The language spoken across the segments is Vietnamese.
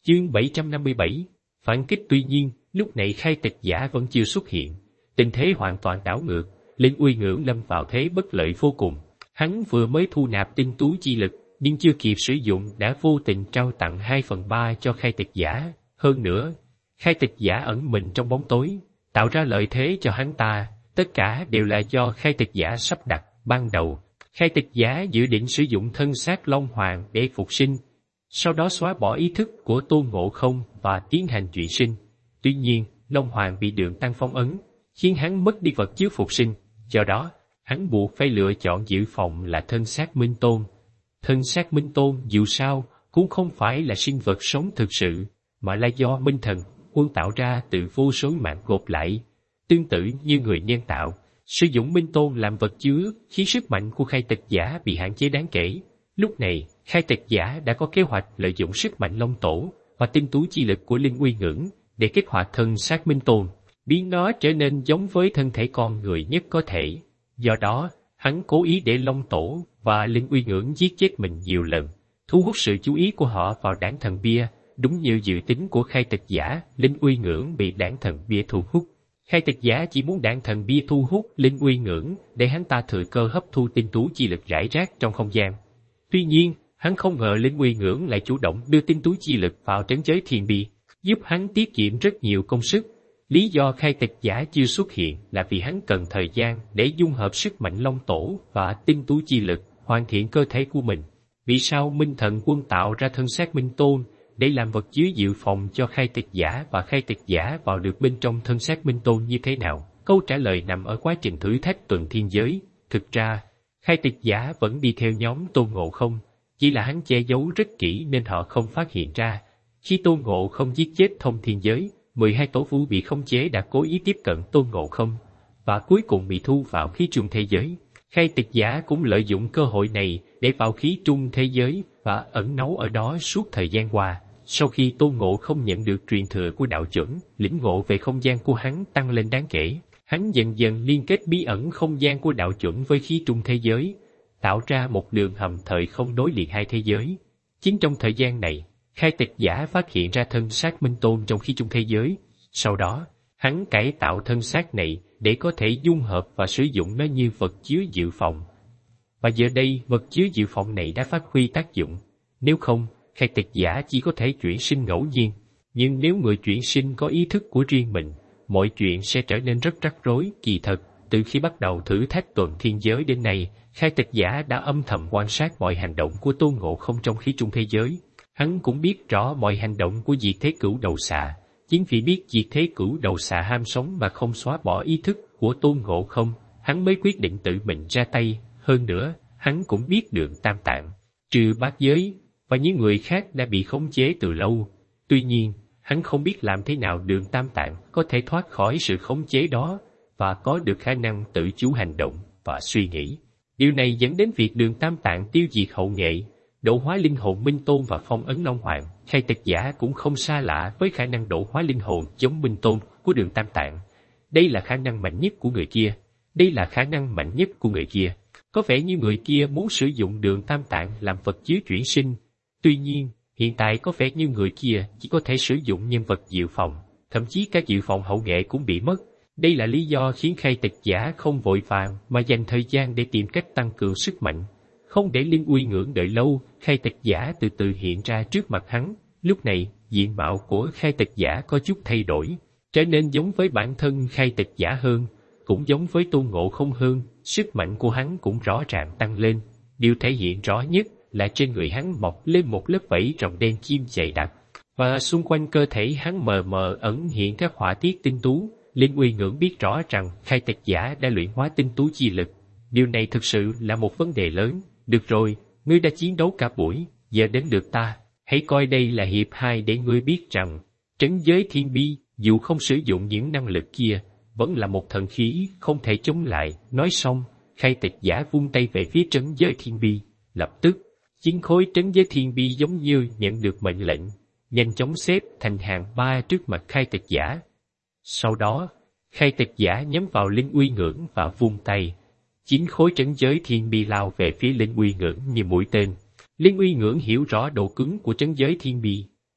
Chương 757, phản kích. Tuy nhiên, lúc này khai tịch giả vẫn chưa xuất hiện. Tình thế hoàn toàn đảo ngược, Linh Uy Ngưỡng lâm vào thế bất lợi vô cùng. Hắn vừa mới thu nạp tinh tú chi lực, nhưng chưa kịp sử dụng đã vô tình trao tặng 2/3 cho khai tịch giả. Hơn nữa, khai tịch giả ẩn mình trong bóng tối, tạo ra lợi thế cho hắn ta. Tất cả đều là do khai tịch giả sắp đặt. Ban đầu, khai tịch giả dự định sử dụng thân xác Long Hoàng để phục sinh, sau đó xóa bỏ ý thức của Tôn Ngộ Không và tiến hành chuyển sinh. Tuy nhiên, Long Hoàng bị Đường Tăng phong ấn, khiến hắn mất đi vật chứa phục sinh. Do đó, hắn buộc phải lựa chọn dự phòng là thân xác Minh Tôn. Thân xác Minh Tôn dù sao cũng không phải là sinh vật sống thực sự, mà là do Minh Thần Quân tạo ra từ vô số mạng gộp lại. Tương tự như người nhân tạo, sử dụng Minh Tôn làm vật chứa khiến sức mạnh của khai tịch giả bị hạn chế đáng kể. Lúc này, khai tịch giả đã có kế hoạch lợi dụng sức mạnh Long Tổ và tinh tú chi lực của Linh Uy Ngưỡng để kích hoạt thân xác Minh Tôn, biến nó trở nên giống với thân thể con người nhất có thể. Do đó, hắn cố ý để Long Tổ và Linh Uy Ngưỡng giết chết mình nhiều lần, thu hút sự chú ý của họ vào đảng thần bia. Đúng như dự tính của khai tịch giả, Linh Uy Ngưỡng bị đảng thần bia thu hút. Khai tịch giả chỉ muốn đảng thần bia thu hút Linh Uy Ngưỡng để hắn ta thừa cơ hấp thu tinh tú chi lực rải rác trong không gian. Tuy nhiên, hắn không ngờ Linh Uy Ngưỡng lại chủ động đưa tinh tú chi lực vào trấn giới thiên bi, giúp hắn tiết kiệm rất nhiều công sức. Lý do khai tịch giả chưa xuất hiện là vì hắn cần thời gian để dung hợp sức mạnh Long Tổ và tinh tú chi lực, hoàn thiện cơ thể của mình. Vì sao Minh Thần Quân tạo ra thân xác Minh Tôn để làm vật chứa dự phòng cho khai tịch giả, và khai tịch giả vào được bên trong thân xác Minh Tôn như thế nào? Câu trả lời nằm ở quá trình thử thách tuần thiên giới. Thực ra, khai tịch giả vẫn đi theo nhóm Tôn Ngộ Không, chỉ là hắn che giấu rất kỹ nên họ không phát hiện ra. Khi Tôn Ngộ Không giết chết thông thiên giới, 12 tổ vu bị khống chế đã cố ý tiếp cận Tôn Ngộ Không, và cuối cùng bị thu vào khí trung thế giới. Khai tịch giả cũng lợi dụng cơ hội này để vào khí trung thế giới và ẩn náu ở đó suốt thời gian qua. Sau khi Tôn Ngộ Không nhận được truyền thừa của đạo chuẩn, lĩnh ngộ về không gian của hắn tăng lên đáng kể. Hắn dần dần liên kết bí ẩn không gian của đạo chuẩn với khí trung thế giới, tạo ra một đường hầm thời không nối liền hai thế giới. Chính trong thời gian này, khai tịch giả phát hiện ra thân xác Minh Tôn trong khí trung thế giới. Sau đó, hắn cải tạo thân xác này để có thể dung hợp và sử dụng nó như vật chứa dự phòng. Và giờ đây, vật chứa dự phòng này đã phát huy tác dụng. Nếu không, khai tịch giả chỉ có thể chuyển sinh ngẫu nhiên. Nhưng nếu người chuyển sinh có ý thức của riêng mình, mọi chuyện sẽ trở nên rất rắc rối. Kỳ thật, từ khi bắt đầu thử thách tuần thiên giới đến nay, khai tịch giả đã âm thầm quan sát mọi hành động của Tôn Ngộ Không trong khí trung thế giới. Hắn cũng biết rõ mọi hành động của Diệt Thế Cửu Đầu Xà. Chính vì biết Diệt Thế Cửu Đầu Xà ham sống mà không xóa bỏ ý thức của Tôn Ngộ Không, hắn mới quyết định tự mình ra tay. Hơn nữa, hắn cũng biết Đường Tam Tạng, Trừ Bát Giới và những người khác đã bị khống chế từ lâu. Tuy nhiên, hắn không biết làm thế nào Đường Tam Tạng có thể thoát khỏi sự khống chế đó và có được khả năng tự chủ hành động và suy nghĩ. Điều này dẫn đến việc Đường Tam Tạng tiêu diệt hậu nghệ, độ hóa linh hồn Minh Tôn và phong ấn Long Hoàng. Khai tịch giả cũng không xa lạ với khả năng độ hóa linh hồn giống Minh Tôn của Đường Tam Tạng. Đây là khả năng mạnh nhất của người kia. Đây là khả năng mạnh nhất của người kia. Có vẻ như người kia muốn sử dụng Đường Tam Tạng làm vật chứa chuyển sinh. Tuy nhiên, hiện tại có vẻ như người kia chỉ có thể sử dụng nhân vật dự phòng. Thậm chí các dự phòng hậu nghệ cũng bị mất. Đây là lý do khiến khai tịch giả không vội vàng mà dành thời gian để tìm cách tăng cường sức mạnh. Không để Linh Uy Ngưỡng đợi lâu, khai tịch giả từ từ hiện ra trước mặt hắn. Lúc này, diện mạo của khai tịch giả có chút thay đổi, trở nên giống với bản thân khai tịch giả hơn, cũng giống với Tôn Ngộ Không hơn. Sức mạnh của hắn cũng rõ ràng tăng lên. Điều thể hiện rõ nhất là trên người hắn mọc lên một lớp vảy rồng đen kim dày đặc, và xung quanh cơ thể hắn mờ mờ ẩn hiện các họa tiết tinh tú. Linh Uy Ngưỡng biết rõ rằng khai tịch giả đã luyện hóa tinh tú chi lực. Điều này thực sự là một vấn đề lớn. Được rồi, ngươi đã chiến đấu cả buổi, giờ đến lượt ta. Hãy coi đây là hiệp 2 để ngươi biết rằng trấn giới thiên bi, dù không sử dụng những năng lực kia, vẫn là một thần khí không thể chống lại. Nói xong, khai tịch giả vung tay về phía trấn giới thiên bi. Lập tức, 9 khối trấn giới thiên bi giống như nhận được mệnh lệnh, nhanh chóng xếp thành hàng 3 trước mặt khai tịch giả. Sau đó, khai tịch giả nhắm vào Linh Uy Ngưỡng và vung tay. 9 khối trấn giới thiên bi lao về phía Linh Uy Ngưỡng như mũi tên. Linh Uy Ngưỡng hiểu rõ độ cứng của trấn giới thiên bi,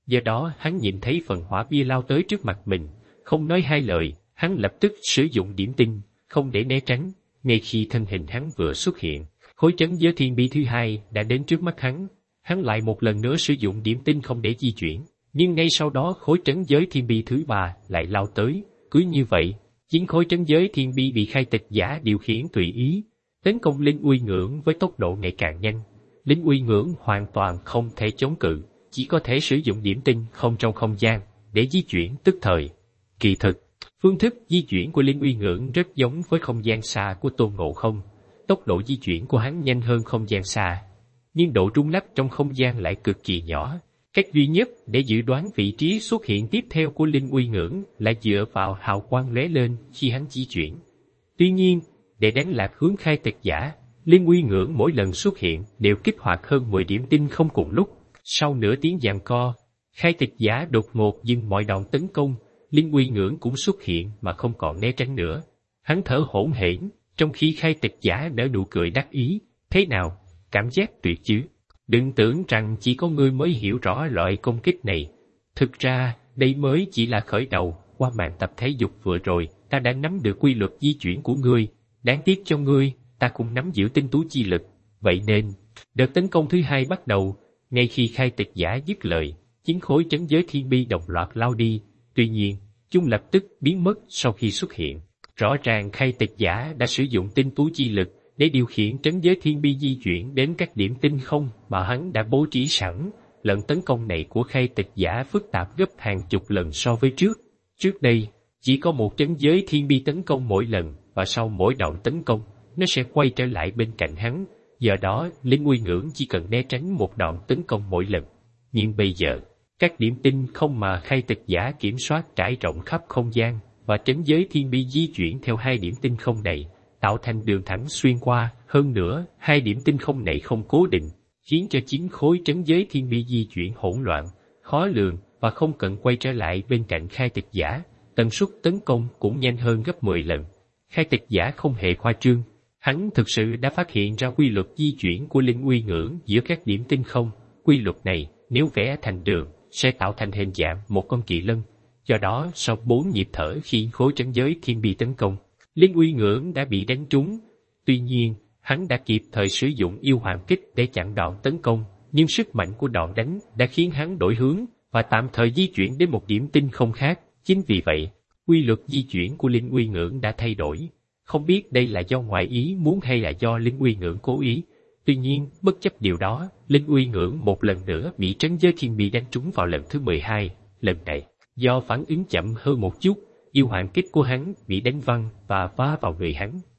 Do đó hắn nhìn thấy phần hỏa bia lao tới trước mặt mình, không nói hai lời, hắn lập tức sử dụng điểm tinh, không để né tránh. Ngay khi thân hình hắn vừa xuất hiện, khối trấn giới thiên bi thứ hai đã đến trước mắt hắn. Hắn lại một lần nữa sử dụng điểm tinh không để di chuyển, nhưng ngay sau đó khối trấn giới thiên bi thứ ba lại lao tới. Cứ như vậy, chính khối trấn giới thiên bi bị khai tịch giả điều khiển tùy ý, tấn công Linh Uy Ngưỡng với tốc độ ngày càng nhanh. Linh Uy Ngưỡng hoàn toàn không thể chống cự, chỉ có thể sử dụng điểm tinh không trong không gian để di chuyển tức thời. Kỳ thực, phương thức di chuyển của Linh Uy Ngưỡng rất giống với không gian xa của Tôn Ngộ Không. Tốc độ di chuyển của hắn nhanh hơn không gian xa, nhưng độ rung lắc trong không gian lại cực kỳ nhỏ. Cách duy nhất để dự đoán vị trí xuất hiện tiếp theo của Linh Uy Ngưỡng là dựa vào hào quang lóe lên khi hắn di chuyển. Tuy nhiên, để đánh lạc hướng khai tịch giả, Linh Uy Ngưỡng mỗi lần xuất hiện đều kích hoạt hơn 10 điểm tinh không cùng lúc. Sau nửa tiếng giằng co, khai tịch giả đột ngột dừng mọi đòn tấn công. Linh Uy Ngưỡng cũng xuất hiện mà không còn né tránh nữa. Hắn thở hổn hển, trong khi khai tịch giả nở nụ cười đắc ý. Thế nào, cảm giác tuyệt chứ? Đừng tưởng rằng chỉ có ngươi mới hiểu rõ loại công kích này. Thực ra, đây mới chỉ là khởi đầu. Qua màn tập thể dục vừa rồi, ta đã nắm được quy luật di chuyển của ngươi. Đáng tiếc cho ngươi, ta cũng nắm giữ tinh tú chi lực. Vậy nên, đợt tấn công thứ hai bắt đầu. Ngay khi khai tịch giả dứt lời, chính khối trấn giới thiên bi đồng loạt lao đi. Tuy nhiên, chúng lập tức biến mất sau khi xuất hiện. Rõ ràng khai tịch giả đã sử dụng tinh tú chi lực để điều khiển trấn giới thiên bi di chuyển đến các điểm tinh không mà hắn đã bố trí sẵn. Lần tấn công này của khai tịch giả phức tạp gấp hàng chục lần so với trước. Trước đây, chỉ có một trấn giới thiên bi tấn công mỗi lần, và sau mỗi đòn tấn công, nó sẽ quay trở lại bên cạnh hắn. Do đó, Linh Uy Ngưỡng chỉ cần né tránh một đòn tấn công mỗi lần. Nhưng bây giờ, các điểm tinh không mà khai tịch giả kiểm soát trải rộng khắp không gian, và trấn giới thiên bi di chuyển theo hai điểm tinh không này, tạo thành đường thẳng xuyên qua. Hơn nữa, hai điểm tinh không này không cố định, khiến cho chính khối trấn giới thiên bi di chuyển hỗn loạn, khó lường, và không cần quay trở lại bên cạnh khai tịch giả. Tần suất tấn công cũng nhanh hơn gấp 10 lần. Khai tịch giả không hề khoa trương. Hắn thực sự đã phát hiện ra quy luật di chuyển của Linh Uy Ngưỡng giữa các điểm tinh không. Quy luật này, nếu vẽ thành đường, sẽ tạo thành hình dạng một con kỳ lân. Do đó, sau 4 nhịp thở khi khối trấn giới thiên bi tấn công, Linh Uy Ngưỡng đã bị đánh trúng. Tuy nhiên, hắn đã kịp thời sử dụng yêu hoàng kích để chặn đòn tấn công, nhưng sức mạnh của đòn đánh đã khiến hắn đổi hướng và tạm thời di chuyển đến một điểm tinh không khác. Chính vì vậy, quy luật di chuyển của Linh Uy Ngưỡng đã thay đổi. Không biết đây là do ngoại ý muốn hay là do Linh Uy Ngưỡng cố ý. Tuy nhiên, bất chấp điều đó, Linh Uy Ngưỡng một lần nữa bị trấn giới thiên bi đánh trúng vào lần thứ 12. Lần này, do phản ứng chậm hơn một chút, yêu hoàng kích của hắn bị đánh văng và phá vào người hắn.